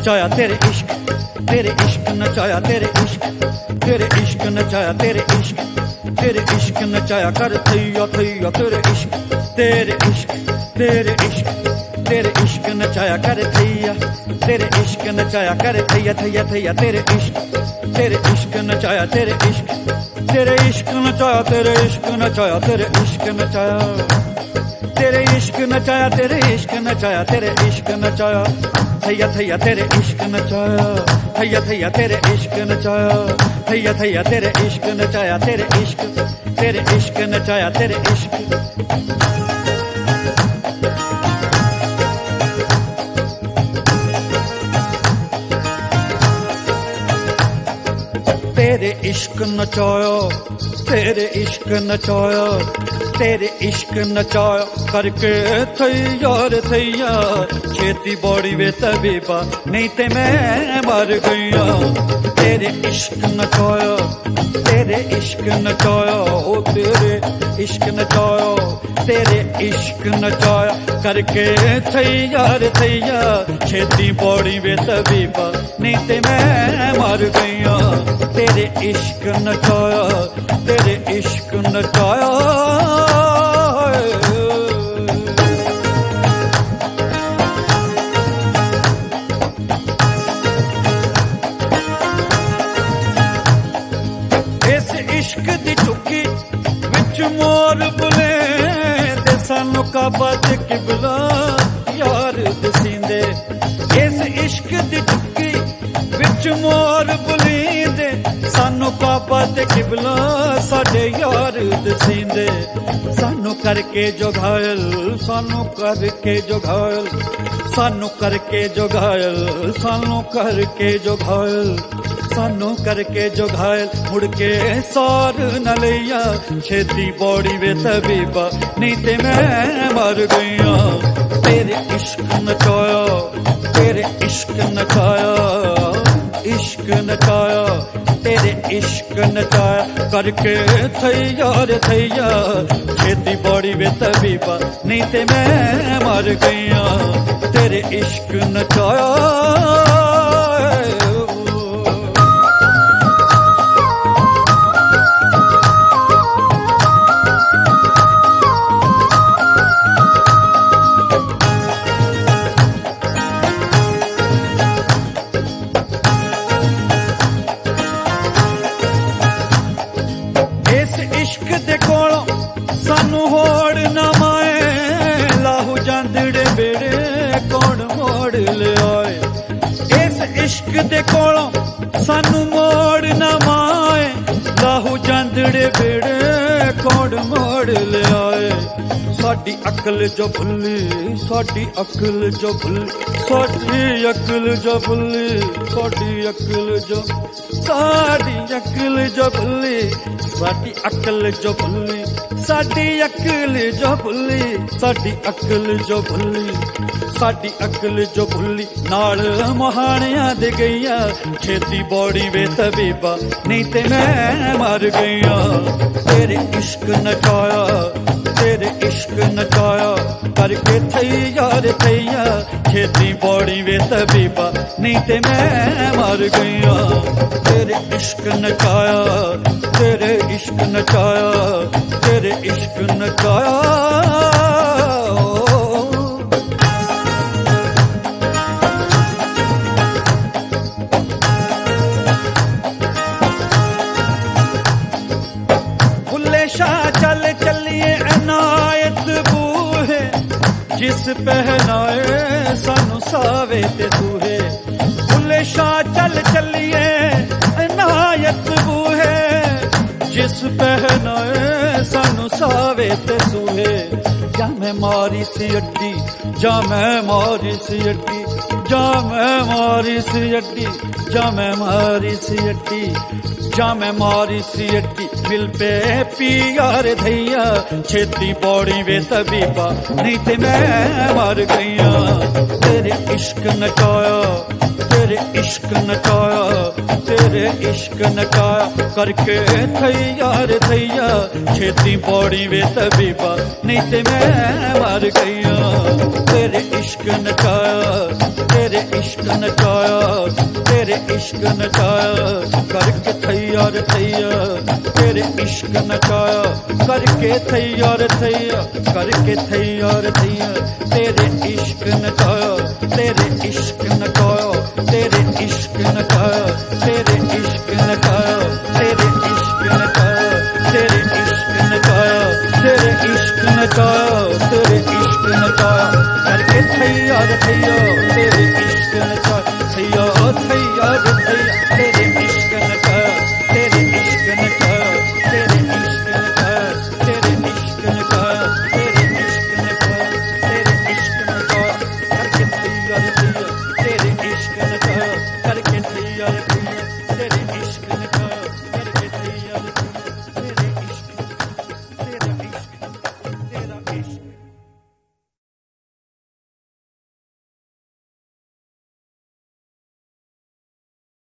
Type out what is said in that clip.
नचाया तेरे इश्क नचाया तेरे इश्क नचाया तेरे इश्क नचाया कर थैया थैया तेरे इश्क नचाया कर थैया तेरे इश्क नचाया कर थैया थैया थैया तेरे इश्क नचाया तेरे इश्क नचाया तेरे इश्क नचाया तेरे इश्क नचाया तेरे इश्क नचाया तेरे इश्क नचाया तेरे इश्क नचाया थैया थैया तेरे इश्क नचाया थैया थैया तेरे इश्क नचाया थैया थैया तेरे इश्क नचाया तेरे इश्क नचाया तेरे इश्क तेरे इश्क नचाया तेरे इश्क नचाया तेरे इश्क नचाया करके थैया रे थैया छेती बॉडी वे तबीबा नहीं ते मैं मर गईया तेरे इश्क नचाया तेरे इश्क नचाया ओ तेरे इश्क नचाया तेरे इश्क नचाया करके थैया रे थैया छेती बॉडी वे तबीबा नहीं ते मैं मर गईया तेरे इश्क नचाया तेरे इश्क नचाया इस इश्क दी चुकी विच मोर बुले ते सानू काबा ते किबला यार दसींदे इस इश्क दी चुकी विच मोर बुलींदे सानू काबा ते किबला साडे यार दसींदे सानू करके जो घायल सानू करके जो घायल सानू करके जो घायल सानू करके जो घायल सानू करके जो घायल मुड़ के सार न लिया छेती बॉडी वे तबीबा नहीं ते मैं मर गईया तेरे इश्क नचाया तेरे इश्क नचाया तेरे इश्क नचाया करके थैया रे थैया छेती बॉडी वे तबीबा नहीं ते मैं मर गईया तेरे इश्क नचाया इश्क दे कोलों सानू होड़ ना माए लाहू जांदड़े बेड़े कौन मोड़ ले आए इस इश्क दे कोलों सानू मोड़ ना माए लाहू जांदड़े बेड़े कौन मोड़ ले आए साडी अकल जो भुल्ली साडी अकल जो भुल्ली साडी अकल जो भुल्ली साडी अकल जो भुल्ली साडी अकल जो भुल्ली साडी अकल जो भुल्ली साडी अकल जो भुल्ली साडी अकल जो भुल्ली नाल महानिया दे गईया छेती बॉडी वे तबीबा नहीं ते मैं मर गईया तेरे इश्क नचाया तेरे इश्क नचाया करके थैया रे थैया छेती बॉडी वे तबीबा नहीं ते मैं मर गईया तेरे इश्क नचाया तेरे इश्क नचाया तेरे इश्क नचाया बुल्ले शाह चल चलिए इनायत बूहे जिस पहनाए सानू सावे ते दूहे बुल्ले शाह चल चलिए इनायत बूहे जिस पहनाए सानू सावे ते सूहे जा मैं मारी सी अड्डी जा मैं मारी सी अड्डी जा मैं मारी सी अड्डी जा मैं मारी सी अड्डी जा मैं मारी सी अड्डी मिल पे पिया रे धैया छेती बॉडी वे तबीबा नहीं ते मैं मर गईया तेरे इश्क नचाया तेरे इश्क नचाया, तेरे इश्क नचाया, करके तैयार थैया, छेती पौड़ी वे तबीबा, नहीं ते मैं मर गईया। तेरे इश्क नचाया, तेरे इश्क नचाया, तेरे इश्क नचाया, करके तैयार थैया, तेरे इश्क नचाया, करके तैयार थैया, करके तैयार थैया, तेरे इश्क नचाया, तेरे इश्क नचाया, तेरे इश्क नचाया, तेरे इश्क नचाया, तेरे इश्क नचाया, तेरे इश्क नचाया, तेरे इश्क नचाया, तेरे इश्क नचाया, करके तैयार थैया, तेरे इश्क नचाया, थैया तैयार थैया, तेरे इश्क नचाया, तेरे इश्क नचाया, तेरे इश्क नचाया, तेरे इश्क नचाया, तेरे इश्क नचाया, तेरे इश्क नचाया, करके तैयार थैया, तेरे इश्क नचाया, करके तैयार थैया, तेरे इश्क नचाया।